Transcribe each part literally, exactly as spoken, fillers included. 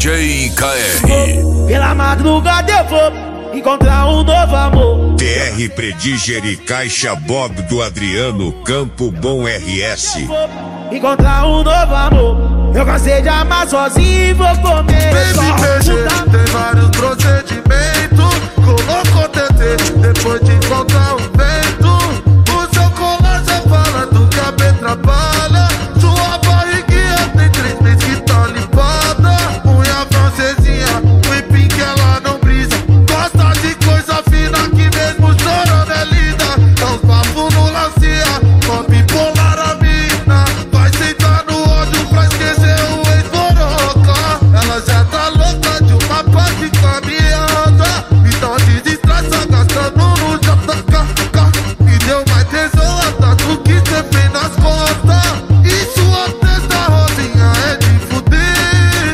J K R. Pela madrugada eu vou encontrar um novo amor. T R Prediger e Caixa Bob do Adriano Campo Bom R S. Encontrar um novo amor. Eu cansei de amar sozinho e vou comer. Baby P G tem vários procedimentos. Colocou T T depois de encontrar o vento. O seu colar já fala do que a B trabalha. Sua barriguinha tem três meses que tá limpada. Unha francesinha, whipping que ela não brisa. Gosta de coisa fina que mesmo chorando é linda. É uns papos no lancia, com bipolar a mina. Vai sentar no ódio pra esquecer o ex-boroca. Ela já tá louca de uma parte caminhada. Então desestressa gastando no J K. Me deu mais tesão atrás do que cê fez nas costas. E sua testa rosinha é de fuder.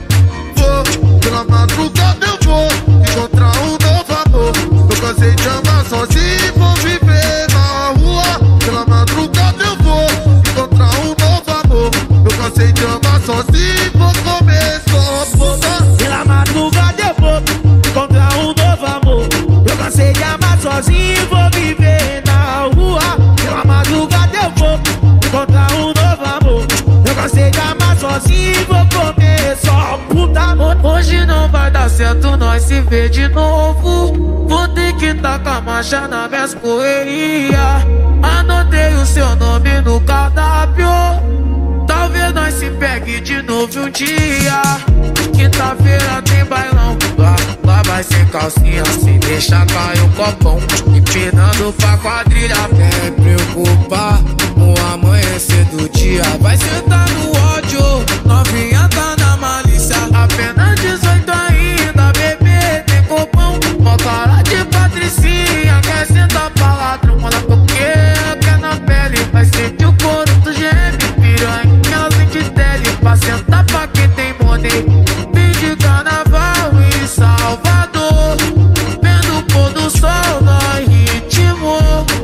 Vou, pela madrugada eu vou encontrar um novo amor. Eu cansei de amar sozinho, vou viver na rua. Pela madrugada eu vou encontrar um novo amor. Eu cansei de amar sozinho, vou comer só puta. Pela madrugada eu vou encontrar um novo amor. Eu cansei de amar sozinho e vou viver na rua. Pela madrugada eu vou encontrar um novo amor. Eu cansei de amar sozinho e vou comer só puta. Hoje não vai dar certo nós se ver de novo. Vou ter que tacar marcha nas minhas correrias. Anotei o seu nome no cardápio. Talvez nós se pegue de novo um dia. Quinta-feira tem bailão. Lá, lá vai ser calcinha, sem deixar cair o copão. Empinando pra quadrilha, vem preocupar o amanhecer do dia. Vai sentar no ódio, novinha tá na malícia. Apenas dezoito ainda, bebê tem copão. Mó cara de patricinha, quer sentar pra ladrão. Manda porque quer na pele, vai sentir o couro do gêmeo. Piranha, ela sente tele, pra sentar pra quem tem money. Vim de carnaval em Salvador, vendo o pôr do sol no ritmo.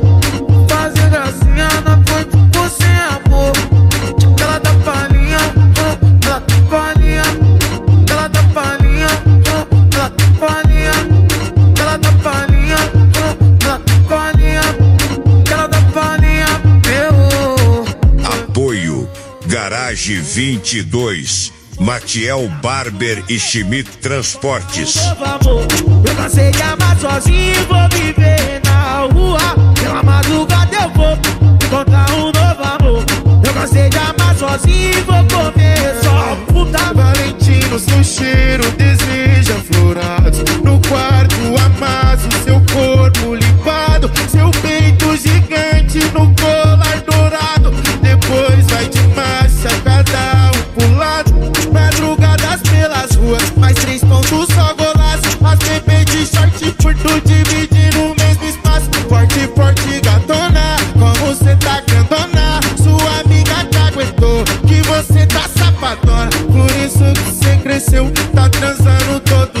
Fazer gracinha na frente por sem amor. Ela dá palhinha, ela dá palhinha. Ela dá palhinha, ela dá palhinha. Ela dá palhinha, ela dá palhinha. Ela dá palhinha, meu. Apoio Garage vinte e dois, Matiel Barber e Schmidt Transportes. Novo amor. Eu cansei de amar sozinho e vou viver na rua. Pela madrugada eu vou encontrar um novo amor. Eu cansei de amar sozinho e vou comer só puta. Valentino, seu cheiro deseja florados. No quarto amasso, seu corpo limpado. Seu peito gigante no colar dourado. Depois vai de marcha, cada um pro lado. Madrugadas pelas ruas, mais três pontos só golaço. As bebês de short curto dividindo o mesmo espaço. Forte, forte, gatona, como cê tá grandona. Sua amiga te aguentou, que você tá sapadona. Por isso que cê cresceu, tá transando todo